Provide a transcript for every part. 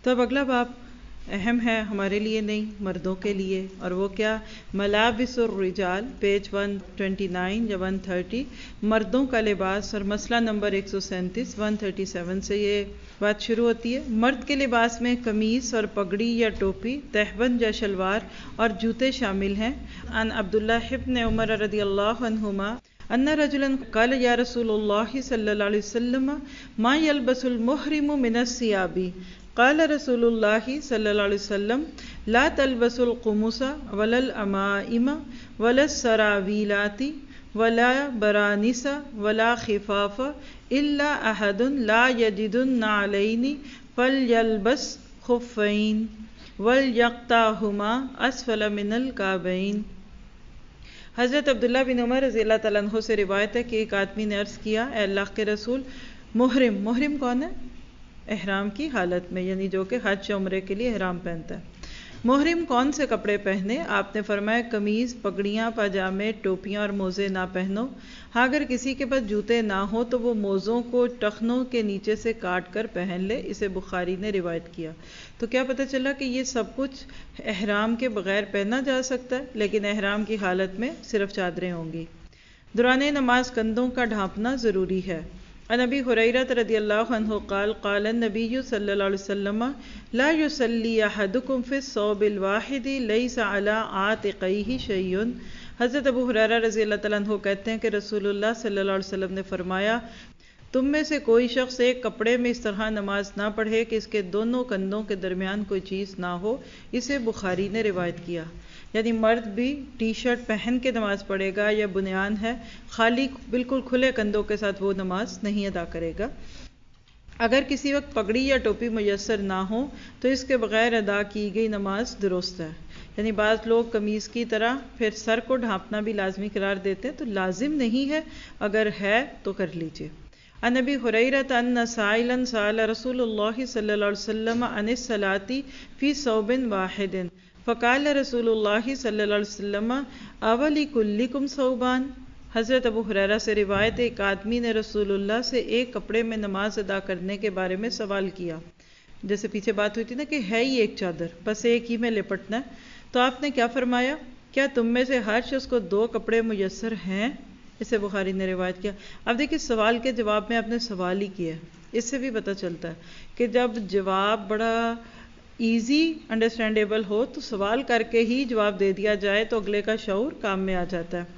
تو اب اگلا باب اہم ہے ہمارے لیے نہیں، مردوں کے لیے، اور وہ کیا؟ ملابس الرجال، پیج 129 یا 130، مردوں کا لباس، اور مسئلہ نمبر 137 137 سے یہ بات شروع ہوتی ہے۔ مرد کے لباس میں قمیص اور پگڑی یا ٹوپی، تہبند یا شلوار اور جوتے شامل ہیں۔ عن عبداللہ ابن عمر رضی اللہ عنہما ان رجلا قال یا رسول اللہ صلی اللہ علیہ وسلم ما يلبس المحرم من الثياب؟ قال رسول اللہ صلی اللہ علیہ وسلم لا تلبس القمص ولا الامائم ولا السراویلات ولا برانس ولا خفاف الا احد لا يجد النعلین فلیلبس خفین ولیقطعہما اسفل من الکعبین۔ حضرت عبداللہ بن عمر رضی اللہ تعالیٰ عنہ سے روایت ہے کہ ایک آدمی نے عرض کیا، اے اللہ کے رسول، محرم کون ہے؟ احرام کی حالت میں، یعنی جو کہ حج یا عمرے کے لیے احرام پہنتا ہے، محرم کون سے کپڑے پہنے؟ آپ نے فرمایا قمیض، پگڑیاں، پاجامے، ٹوپیاں اور موزے نہ پہنو۔ ہاں اگر کسی کے پاس جوتے نہ ہو تو وہ موزوں کو ٹخنوں کے نیچے سے کاٹ کر پہن لے، اسے بخاری نے روایت کیا۔ تو کیا پتہ چلا کہ یہ سب کچھ احرام کے بغیر پہنا جا سکتا ہے، لیکن احرام کی حالت میں صرف چادریں ہوں گی۔ دوران نماز کندھوں کا ڈھانپنا ضروری ہے۔ عن ابی ہریرہ رضی اللہ عنہ قال قال النبی صلی اللہ علیہ وسلم لا یصلی احدکم فی الثوب الواحد لیس علی عاتقیہ شیء۔ حضرت ابو ہریرہ رضی اللہ تعالیٰ عنہ کہتے ہیں کہ رسول اللہ صلی اللہ علیہ وسلم نے فرمایا، تم میں سے کوئی شخص ایک کپڑے میں اس طرح نماز نہ پڑھے کہ اس کے دونوں کندھوں کے درمیان کوئی چیز نہ ہو، اسے بخاری نے روایت کیا۔ یعنی مرد بھی ٹی شرٹ پہن کے نماز پڑھے گا یا بنیان ہے، خالی بالکل کھلے کندھوں کے ساتھ وہ نماز نہیں ادا کرے گا۔ اگر کسی وقت پگڑی یا ٹوپی میسر نہ ہو تو اس کے بغیر ادا کی گئی نماز درست ہے۔ یعنی بعض لوگ قمیض کی طرح پھر سر کو ڈھانپنا بھی لازمی قرار دیتے ہیں، تو لازم نہیں ہے، اگر ہے تو کر لیجئے۔ عن ابی ہریرہ ان سائلا سأل رسول اللہ صلی اللہ علیہ وسلم عن الصلاة فی ثوب واحد فقال رسول اللہ صلی اللہ علیہ وسلم اولکلکم ثوبان۔ حضرت ابو ہریرہ سے روایت، ایک آدمی نے رسول اللہ سے ایک کپڑے میں نماز ادا کرنے کے بارے میں سوال کیا۔ جیسے پیچھے بات ہوئی تھی نا کہ ہے ہی ایک چادر، بس ایک ہی میں لپٹنا ہے، تو آپ نے کیا فرمایا؟ کیا تم میں سے ہر شخص کو دو کپڑے میسر ہیں؟ اسے بخاری نے روایت کیا۔ اب دیکھیے سوال کے جواب میں آپ نے سوال ہی کیا ہے، اس سے بھی پتہ چلتا ہے کہ جب جواب بڑا ایزی انڈرسٹینڈیبل ہو تو سوال کر کے ہی جواب دے دیا جائے تو اگلے کا شعور کام میں آ جاتا ہے۔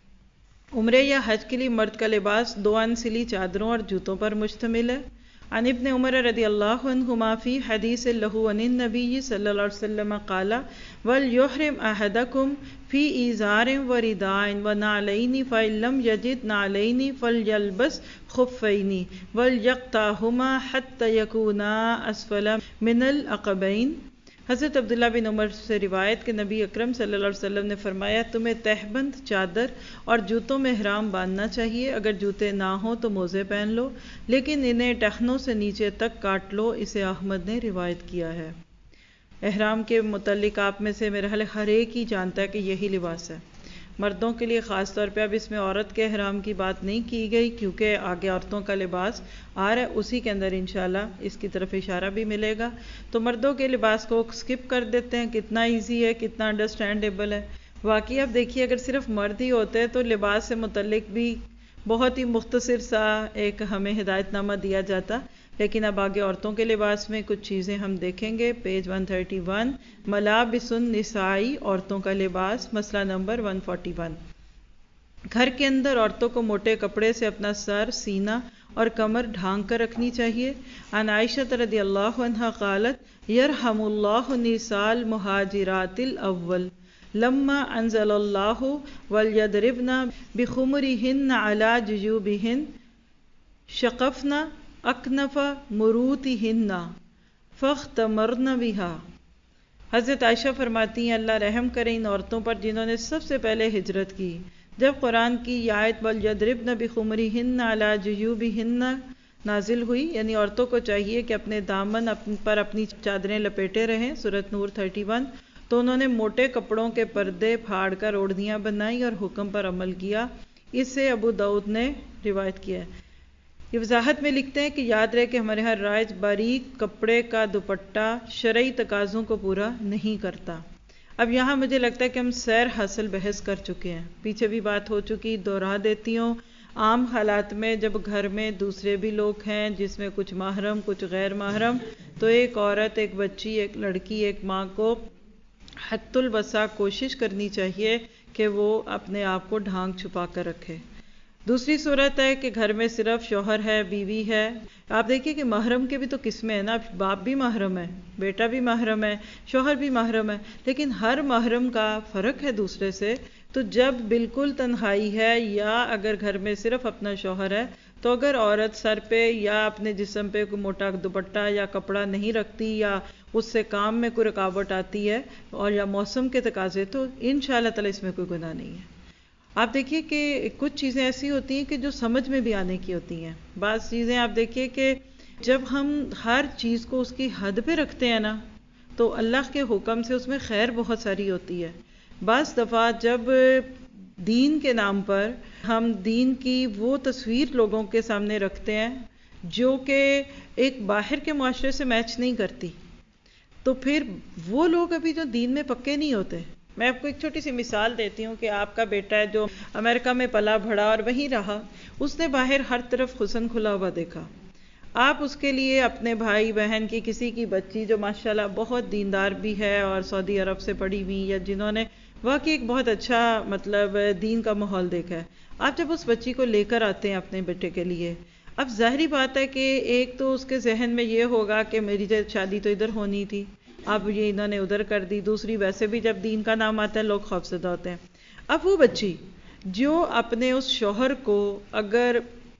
عمرے یا حج کے لیے مرد کا لباس دو انسلی چادروں اور جوتوں پر مشتمل ہے۔ عن ابن عمر رضی اللہ عنہما فی حدیث لہ عن النبی صلی اللہ علیہ وسلم قال وَلْيُحْرِمْ أَحَدَكُمْ فِي إِزَارٍ وَرِدَاءٍ وَنَعْلَيْنِ فَإِن لَّمْ يَجِدْ نَعْلَيْنِ فَلْيَلْبَسْ خُفَّيْنِ وَلْيَقْطَعْهُمَا حَتَّى يَكُونَا أَسْفَلَ مِنَ الْعَقَبَيْنِ۔ حضرت عبداللہ بن عمر سے روایت کہ نبی اکرم صلی اللہ علیہ وسلم نے فرمایا، تمہیں تہبند، چادر اور جوتوں میں احرام باندھنا چاہیے، اگر جوتے نہ ہوں تو موزے پہن لو، لیکن انہیں ٹخنوں سے نیچے تک کاٹ لو، اسے احمد نے روایت کیا ہے۔ احرام کے متعلق آپ میں سے میرا خیال ہر ایک ہی جانتا ہے کہ یہی لباس ہے۔ مردوں کے لیے خاص طور پہ اب اس میں عورت کے احرام کی بات نہیں کی گئی، کیونکہ آگے عورتوں کا لباس آ رہا ہے، اسی کے اندر انشاءاللہ اس کی طرف اشارہ بھی ملے گا۔ تو مردوں کے لباس کو سکپ کر دیتے ہیں، کتنا ایزی ہے، کتنا انڈرسٹینڈیبل ہے۔ واقعی اب دیکھیے اگر صرف مرد ہی ہوتے تو لباس سے متعلق بھی بہت ہی مختصر سا ایک ہمیں ہدایت نامہ دیا جاتا، لیکن اب آگے عورتوں کے لباس میں کچھ چیزیں ہم دیکھیں گے۔ پیج 131 ملابس النسائی، عورتوں کا لباس، مسئلہ نمبر 141۔ گھر کے اندر عورتوں کو موٹے کپڑے سے اپنا سر، سینہ اور کمر ڈھانک کر رکھنی چاہیے۔ عن عائشہ رضی اللہ عنہا قالت یرحم اللہ نساء المہاجرات الاول لما انزل اللہ ولیضربن بخمرہن علی جیوبہن شقفن اکنف مروتہن فاختمرن بہا۔ حضرت عائشہ فرماتی ہیں اللہ رحم کرے ان عورتوں پر جنہوں نے سب سے پہلے ہجرت کی۔ جب قرآن کی یہ آیت وَلْيَضْرِبْنَ بِخُمُرِهِنَّ عَلَى جُيُوبِهِنَّ نازل ہوئی، یعنی عورتوں کو چاہیے کہ اپنے دامن پر اپنی چادریں لپیٹے رہیں، سورۃ نور 31، تو انہوں نے موٹے کپڑوں کے پردے پھاڑ کر اوڑھنیاں بنائی اور حکم پر عمل کیا۔ اس سے ابو داؤد نے روایت کیا ہے۔ یہ وضاحت میں لکھتے ہیں کہ یاد رہے کہ ہمارے ہاں رائج باریک کپڑے کا دوپٹہ شرعی تقاضوں کو پورا نہیں کرتا۔ اب یہاں مجھے لگتا ہے کہ ہم سیر حاصل بحث کر چکے ہیں، پیچھے بھی بات ہو چکی، دوہرا دیتی ہوں۔ عام حالات میں جب گھر میں دوسرے بھی لوگ ہیں جس میں کچھ محرم کچھ غیر محرم، تو ایک عورت، ایک بچی، ایک لڑکی، ایک ماں کو حد الوسع کوشش کرنی چاہیے کہ وہ اپنے آپ کو ڈھانک چھپا کر رکھے۔ دوسری صورت ہے کہ گھر میں صرف شوہر ہے، بیوی ہے۔ آپ دیکھیے کہ محرم کے بھی تو قسمیں ہیں نا، باپ بھی محرم ہے، بیٹا بھی محرم ہے، شوہر بھی محرم ہے، لیکن ہر محرم کا فرق ہے دوسرے سے۔ تو جب بالکل تنہائی ہے یا اگر گھر میں صرف اپنا شوہر ہے، تو اگر عورت سر پہ یا اپنے جسم پہ کوئی موٹا دوپٹہ یا کپڑا نہیں رکھتی یا اس سے کام میں کوئی رکاوٹ آتی ہے اور یا موسم کے تقاضے، تو انشاءاللہ تعالی اس میں کوئی گناہ نہیں ہے۔ آپ دیکھیے کہ کچھ چیزیں ایسی ہوتی ہیں کہ جو سمجھ میں بھی آنے کی ہوتی ہیں۔ بعض چیزیں آپ دیکھیے کہ جب ہم ہر چیز کو اس کی حد پہ رکھتے ہیں نا، تو اللہ کے حکم سے اس میں خیر بہت ساری ہوتی ہے۔ بعض دفعہ جب دین کے نام پر ہم دین کی وہ تصویر لوگوں کے سامنے رکھتے ہیں جو کہ ایک باہر کے معاشرے سے میچ نہیں کرتی، تو پھر وہ لوگ ابھی جو دین میں پکے نہیں ہوتے۔ میں آپ کو ایک چھوٹی سی مثال دیتی ہوں کہ آپ کا بیٹا ہے جو امریکہ میں پلا بڑھا اور وہیں رہا، اس نے باہر ہر طرف حسن کھلا ہوا دیکھا۔ آپ اس کے لیے اپنے بھائی بہن کی کسی کی بچی جو ماشاءاللہ بہت دیندار بھی ہے اور سعودی عرب سے پڑھی ہوئی یا جنہوں نے واقعی ایک بہت اچھا دین کا ماحول دیکھا ہے، آپ جب اس بچی کو لے کر آتے ہیں اپنے بیٹے کے لیے، اب ظاہری بات ہے کہ ایک تو اس کے ذہن میں یہ ہوگا کہ میری شادی تو ادھر ہونی تھی، اب یہ انہوں نے ادھر کر دی۔ دوسری ویسے بھی جب دین کا نام آتا ہے لوگ خوفزدہ ہوتے ہیں۔ اب وہ بچی جو اپنے اس شوہر کو اگر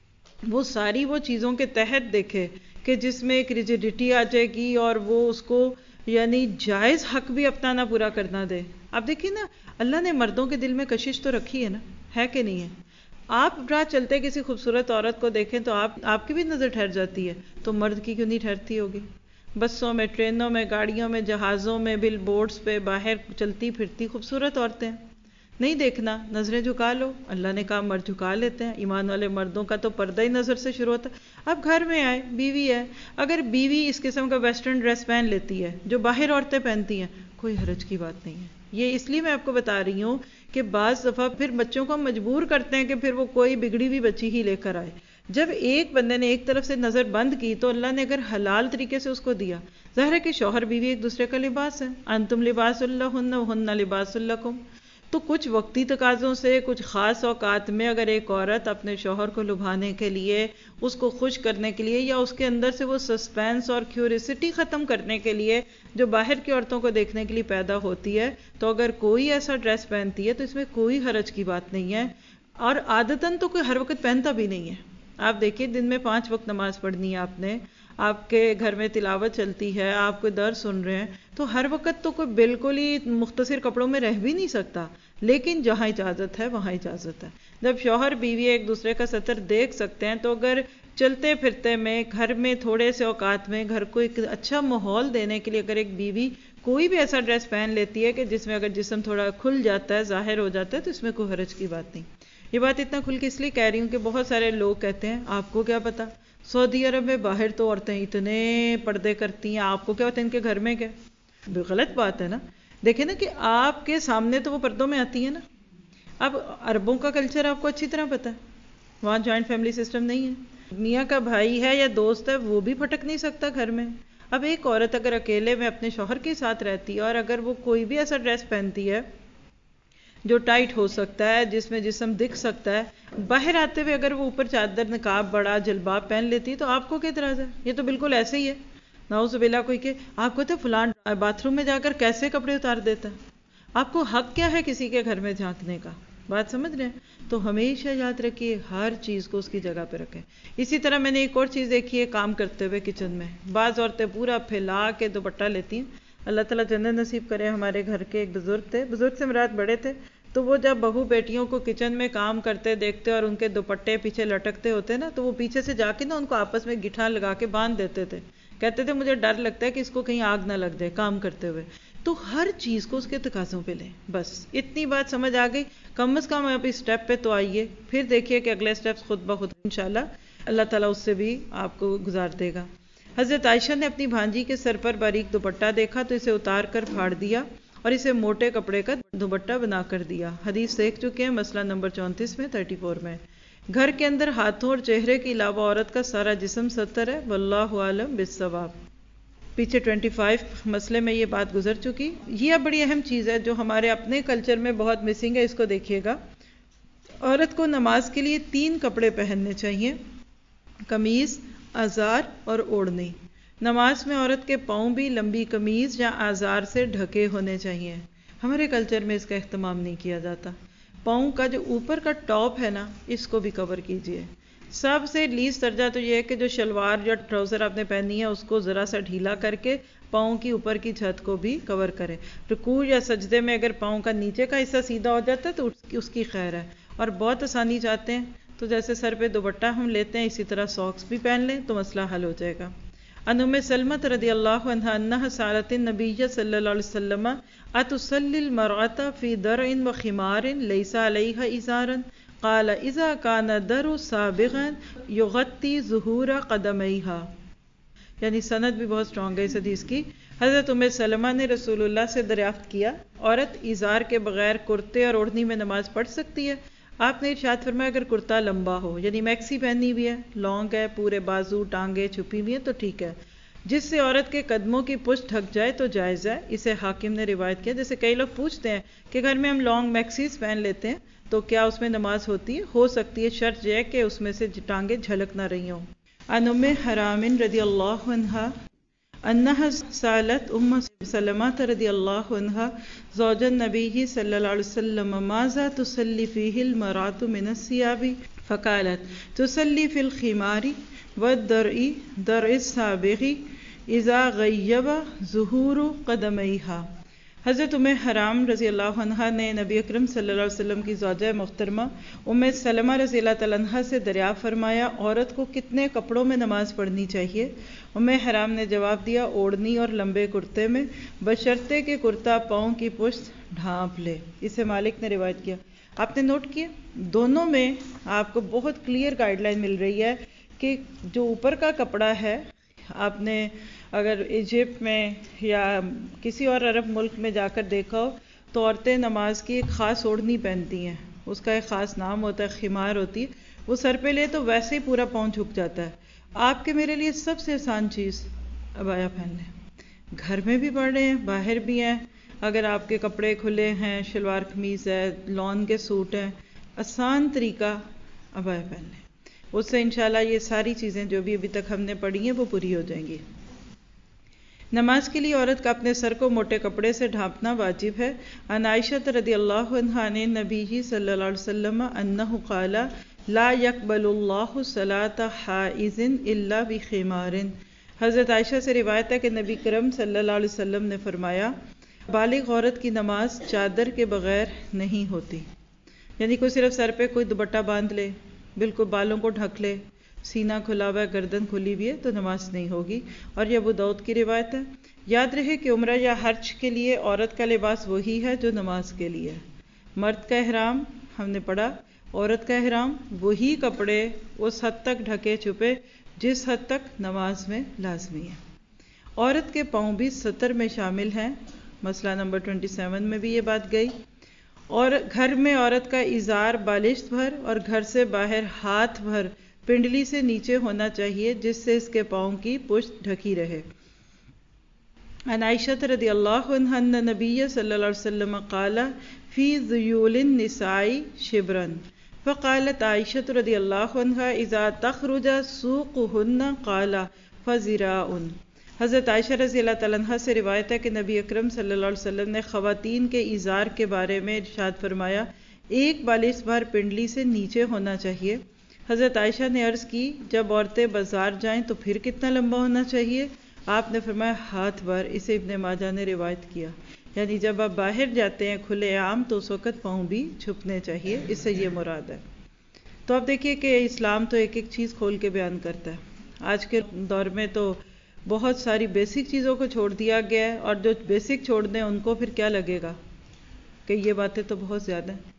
وہ ساری وہ چیزوں کے تحت دیکھے کہ جس میں ایک ریجیڈیٹی آ جائے گی اور وہ اس کو یعنی جائز حق بھی اپنا نہ پورا کرنا دے۔ اب دیکھیے نا، اللہ نے مردوں کے دل میں کشش تو رکھی ہے نا، ہے کہ نہیں ہے؟ آپ راہ چلتے کسی خوبصورت عورت کو دیکھیں تو آپ کی بھی نظر ٹھہر جاتی ہے، تو مرد کی کیوں نہیں ٹھہرتی ہوگی؟ بسوں میں، ٹرینوں میں، گاڑیوں میں، جہازوں میں، بل بورڈز پہ باہر چلتی پھرتی خوبصورت عورتیں نہیں دیکھنا، نظریں جھکا لو۔ اللہ نے کہا مرد جھکا لیتے ہیں، ایمان والے مردوں کا تو پردہ ہی نظر سے شروع ہوتا ہے۔ اب گھر میں آئے، بیوی ہے، اگر بیوی اس قسم کا ویسٹرن ڈریس پہن لیتی ہے جو باہر عورتیں پہنتی ہیں، کوئی حرج کی بات نہیں ہے۔ یہ اس لیے میں آپ کو بتا رہی ہوں کہ بعض دفعہ پھر بچوں کو ہم مجبور کرتے ہیں کہ پھر وہ کوئی بگڑی ہوئی بچی ہی لے کر آئے۔ جب ایک بندے نے ایک طرف سے نظر بند کی تو اللہ نے اگر حلال طریقے سے اس کو دیا، ظاہر ہے کہ شوہر بیوی ایک دوسرے کا لباس ہے، انتم لباس لہن وہن لباس لکم۔ تو کچھ وقتی تقاضوں سے، کچھ خاص اوقات میں اگر ایک عورت اپنے شوہر کو لبھانے کے لیے، اس کو خوش کرنے کے لیے، یا اس کے اندر سے وہ سسپینس اور کیوریسٹی ختم کرنے کے لیے جو باہر کی عورتوں کو دیکھنے کے لیے پیدا ہوتی ہے، تو اگر کوئی ایسا ڈریس پہنتی ہے تو اس میں کوئی حرج کی بات نہیں ہے۔ اور عادتاً تو کوئی ہر وقت پہنتا بھی نہیں ہے۔ آپ دیکھیے دن میں 5 وقت نماز پڑھنی ہے آپ نے، آپ کے گھر میں تلاوت چلتی ہے، آپ کوئی درس سن رہے ہیں، تو ہر وقت تو کوئی بالکل ہی مختصر کپڑوں میں رہ بھی نہیں سکتا، لیکن جہاں اجازت ہے وہاں اجازت ہے۔ جب شوہر بیوی ایک دوسرے کا سطر دیکھ سکتے ہیں، تو اگر چلتے پھرتے میں گھر میں تھوڑے سے اوقات میں گھر کو ایک اچھا ماحول دینے کے لیے اگر ایک بیوی کوئی بھی ایسا ڈریس پہن لیتی ہے کہ جس میں اگر جسم تھوڑا کھل جاتا ہے، ظاہر ہو جاتا ہے، تو اس میں کوئی حرج کی بات نہیں۔ یہ بات اتنا کھل کے اس لیے کہہ رہی ہوں کہ بہت سارے لوگ کہتے ہیں آپ کو کیا پتا، سعودی عرب میں باہر تو عورتیں اتنے پردے کرتی ہیں، آپ کو کیا پتا ان کے گھر میں کیا؟ غلط بات ہے نا۔ دیکھیں نا کہ آپ کے سامنے تو وہ پردوں میں آتی ہے نا۔ اب عربوں کا کلچر آپ کو اچھی طرح پتا ہے، وہاں جوائنٹ فیملی سسٹم نہیں ہے، میاں کا بھائی ہے یا دوست ہے وہ بھی پھٹک نہیں سکتا گھر میں۔ اب ایک عورت اگر اکیلے میں اپنے شوہر کے ساتھ رہتی ہے اور اگر وہ کوئی بھی ایسا ڈریس پہنتی ہے جو ٹائٹ ہو سکتا ہے، جس میں جسم دکھ سکتا ہے، باہر آتے ہوئے اگر وہ اوپر چادر، نقاب، بڑا جلباب پہن لیتی ہے، تو آپ کو کیا اعتراض ہے؟ یہ تو بالکل ایسے ہی ہے۔ نعوذ باللہ کوئی کہ آپ کو تو فلان باتھ روم میں جا کر کیسے کپڑے اتار دیتا ہے، آپ کو حق کیا ہے کسی کے گھر میں جھانکنے کا؟ بات سمجھ رہے ہیں؟ تو ہمیشہ یاد رکھیے ہر چیز کو اس کی جگہ پہ رکھیں۔ اسی طرح میں نے ایک اور چیز دیکھی ہے کام کرتے ہوئے کچن میں، بعض عورتیں پورا پھیلا کے دوپٹہ لیتی ہیں۔ اللہ تعالیٰ جنت نصیب کرے۔ ہمارے گھر کے ایک بزرگ تھے، بزرگ سے مراد بڑے تھے، تو وہ جب بہو بیٹیوں کو کچن میں کام کرتے دیکھتے اور ان کے دوپٹے پیچھے لٹکتے ہوتے نا، تو وہ پیچھے سے جا کے نا ان کو آپس میں گٹھا لگا کے باندھ دیتے تھے۔ کہتے تھے مجھے ڈر لگتا ہے کہ اس کو کہیں آگ نہ لگ جائے کام کرتے ہوئے۔ تو ہر چیز کو اس کے تقاضوں پہ لیں، بس اتنی بات سمجھ آ گئی۔ کم از کم آپ اس سٹیپ پہ تو آئیے، پھر دیکھیے کہ اگلے سٹیپس خود بخود انشاءاللہ اللہ تعالیٰ اس سے بھی آپ کو گزار دے گا۔ حضرت عائشہ نے اپنی بھانجی کے سر پر باریک دوپٹہ دیکھا تو اسے اتار کر پھاڑ دیا اور اسے موٹے کپڑے کا دوپٹہ بنا کر دیا۔ حدیث دیکھ چکے ہیں، مسئلہ نمبر 34 میں 34 میں۔ گھر کے اندر ہاتھوں اور چہرے کے علاوہ عورت کا سارا جسم ستر ہے، واللہ عالم بالصواب۔ پیچھے 25 مسئلے میں یہ بات گزر چکی۔ یہ بڑی اہم چیز ہے جو ہمارے اپنے کلچر میں بہت مسنگ ہے، اس کو دیکھیے گا۔ عورت کو نماز کے لیے 3 کپڑے پہننے چاہیے، قمیض، ازار اور اوڑھنی۔ نماز میں عورت کے پاؤں بھی لمبی قمیض یا ازار سے ڈھکے ہونے چاہیے۔ ہمارے کلچر میں اس کا اہتمام نہیں کیا جاتا۔ پاؤں کا جو اوپر کا ٹاپ ہے نا، اس کو بھی کور کیجئے۔ سب سے لیس درجہ تو یہ ہے کہ جو شلوار یا ٹراؤزر آپ نے پہنی ہے اس کو ذرا سا ڈھیلا کر کے پاؤں کی اوپر کی چھت کو بھی کور کریں۔ رکوع یا سجدے میں اگر پاؤں کا نیچے کا حصہ سیدھا ہو جاتا ہے تو اس کی خیر ہے، اور بہت آسانی چاہتے ہیں تو جیسے سر پہ دوپٹہ ہم لیتے ہیں اسی طرح ساکس بھی پہن لیں تو مسئلہ حل ہو جائے گا۔ ان ام سلمۃ رضی اللہ عنہا انہا سالت النبی صلی اللہ علیہ وسلم اتصلی المرأة فی درع و خمار لیس علیہا ازار قال اذا کان درع سابغا یغطی ظہور قدمیہا۔ یعنی سند بھی بہت سٹرونگ ہے اس حدیث کی۔ حضرت ام سلمہ نے رسول اللہ سے دریافت کیا، عورت ازار کے بغیر کرتے اور اوڑھنی میں نماز پڑھ سکتی ہے؟ آپ نے ارشاد فرمایا اگر کرتا لمبا ہو، یعنی میکسی پہنی ہوئی ہے، لانگ ہے، پورے بازو ٹانگیں چھپی ہوئی ہیں تو ٹھیک ہے، جس سے عورت کے قدموں کی پشت ڈھک جائے تو جائز ہے۔ اسے حاکم نے روایت کیا۔ جیسے کئی لوگ پوچھتے ہیں کہ گھر میں ہم لانگ میکسیز پہن لیتے ہیں تو کیا اس میں نماز ہوتی ہے؟ ہو سکتی ہے، شرط یہ ہے کہ اس میں سے ٹانگیں جھلک نہ رہی ہوں۔ ان ام حرام رضی اللہ عنہا انہا سالت ام سلمہ رضی اللہ عنہا زوج النبی صلی اللہ علیہ وسلم ماذا تصلی فیہ المرأة من الثیاب فقالت تصلی فی الخمار والدرع درع السابغ اذا غیب ظہور قدمیہا۔ حضرت ام حرام رضی اللہ عنہا نے نبی اکرم صلی اللہ علیہ وسلم کی زوجہ محترمہ ام سلمہ رضی اللہ تعالیٰ عنہا سے دریافت فرمایا عورت کو کتنے کپڑوں میں نماز پڑھنی چاہیے؟ ام حرام نے جواب دیا اوڑھنی اور لمبے کرتے میں، بشرطے کہ کرتا پاؤں کی پشت ڈھانپ لے۔ اسے مالک نے روایت کیا۔ آپ نے نوٹ کیا دونوں میں آپ کو بہت کلیئر گائیڈ لائن مل رہی ہے کہ جو اوپر کا کپڑا ہے، آپ نے اگر ایجپٹ میں یا کسی اور عرب ملک میں جا کر دیکھا ہو تو عورتیں نماز کی ایک خاص اوڑھنی پہنتی ہیں، اس کا ایک خاص نام ہوتا ہے، خمار ہوتی ہے، وہ سر پہ لے تو ویسے ہی پورا پاؤں جھک جاتا ہے۔ آپ کے میرے لیے سب سے آسان چیز عبایا پہن لیں۔ گھر میں بھی پڑھ رہے ہیں، باہر بھی ہیں، اگر آپ کے کپڑے کھلے ہیں، شلوار قمیض ہے، لان کے سوٹ ہیں، آسان طریقہ عبایا پہن لیں۔ اس سے انشاءاللہ یہ ساری چیزیں جو بھی ابھی تک ہم نے پڑھی ہیں وہ پوری ہو جائیں گی۔ نماز کے لیے عورت کا اپنے سر کو موٹے کپڑے سے ڈھانپنا واجب ہے۔ عن عائشہ رضی اللہ عنہا عن نبی صلی اللہ علیہ وسلم انہ قال لا يقبل اللہ صلاة حائض الا بخمار۔ حضرت عائشہ سے روایت ہے کہ نبی کرم صلی اللہ علیہ وسلم نے فرمایا بالغ عورت کی نماز چادر کے بغیر نہیں ہوتی۔ یعنی کوئی صرف سر پہ کوئی دوپٹہ باندھ لے، بالکل بالوں کو ڈھک لے، سینہ کھلا ہوا ہے، گردن کھلی ہوئی ہے تو نماز نہیں ہوگی، اور یہ ابو داؤد کی روایت ہے۔ یاد رہے کہ عمرہ یا حج کے لیے عورت کا لباس وہی ہے جو نماز کے لیے ہے۔ مرد کا احرام ہم نے پڑھا، عورت کا احرام وہی کپڑے اس حد تک ڈھکے چھپے جس حد تک نماز میں لازمی ہے۔ عورت کے پاؤں بھی ستر میں شامل ہیں، مسئلہ نمبر 27 میں بھی یہ بات گئی۔ اور گھر میں عورت کا ازار بالشت بھر اور گھر سے باہر ہاتھ بھر پنڈلی سے نیچے ہونا چاہیے جس سے اس کے پاؤں کی پشت ڈھکی رہے۔ عن عائشہ رضی اللہ عنہا ان نبی صلی اللہ علیہ وسلم قال فی ذیول النساء شبرا فقالت عائشہ رضی اللہ عنہا اذا تخرج سوقهن قال فذراع۔ حضرت عائشہ رضی اللہ تعالیٰ عنہ سے روایت ہے کہ نبی اکرم صلی اللہ علیہ وسلم نے خواتین کے ازار کے بارے میں ارشاد فرمایا ایک بالش بھر پنڈلی سے نیچے ہونا چاہیے۔ حضرت عائشہ نے عرض کی جب عورتیں بازار جائیں تو پھر کتنا لمبا ہونا چاہیے؟ آپ نے فرمایا ہاتھ بھر۔ اسے ابن ماجہ نے روایت کیا، یعنی جب آپ باہر جاتے ہیں کھلے عام تو اس وقت پاؤں بھی چھپنے چاہیے، اس سے یہ مراد ہے۔ تو آپ دیکھیے کہ اسلام تو ایک ایک چیز کھول کے بیان کرتا ہے۔ آج کے دور میں تو بہت ساری بیسک چیزوں کو چھوڑ دیا گیا ہے، اور جو بیسک چھوڑ دیں ان کو پھر کیا لگے گا کہ یہ باتیں تو بہت زیادہ ہیں۔